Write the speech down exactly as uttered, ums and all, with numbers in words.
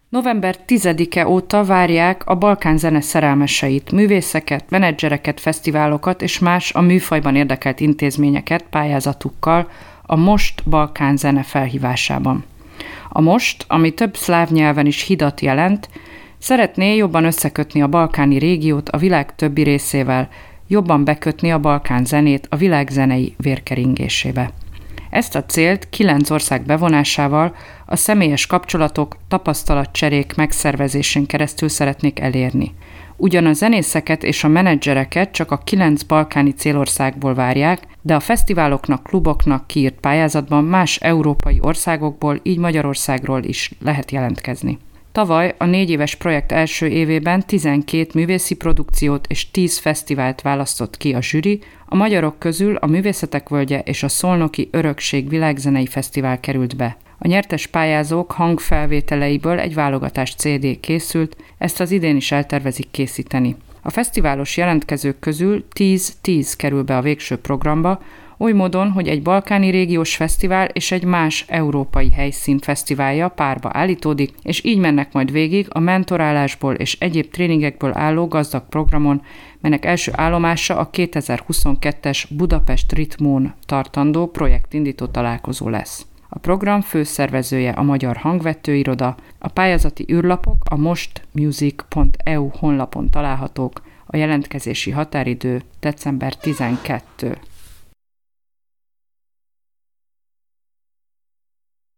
november tizedike óta várják a Balkán zene szerelmeseit, művészeket, menedzsereket, fesztiválokat és más a műfajban érdekelt intézményeket pályázatukkal a Most Balkán zene felhívásában. A Most, ami több szláv nyelven is hidat jelent, szeretné jobban összekötni a balkáni régiót a világ többi részével, jobban bekötni a balkán zenét a világ zenei vérkeringésébe. Ezt a célt kilenc ország bevonásával a személyes kapcsolatok, tapasztalatcserék megszervezésén keresztül szeretnék elérni. Ugyan a zenészeket és a menedzsereket csak a kilenc balkáni célországból várják, de a fesztiváloknak, kluboknak kiírt pályázatban más európai országokból, így Magyarországról is lehet jelentkezni. Tavaly a négy éves projekt első évében tizenkét művészi produkciót és tíz fesztivált választott ki a zsűri, a magyarok közül a Művészetek Völgye és a Szolnoki Örökség Világzenei Fesztivál került be. A nyertes pályázók hangfelvételeiből egy válogatás cé dé készült, ezt az idén is eltervezik készíteni. A fesztiválos jelentkezők közül tíz-tíz kerül be a végső programba, oly módon, hogy egy balkáni régiós fesztivál és egy más európai helyszín fesztiválja párba állítódik, és így mennek majd végig a mentorálásból és egyéb tréningekből álló gazdag programon, melynek első állomása a kétezer-huszonkettes Budapest Ritmón tartandó projektindító találkozó lesz. A program főszervezője a Magyar Hangvetőiroda, a pályázati űrlapok a mostmusic pont e u honlapon találhatók, a jelentkezési határidő december tizenkettő.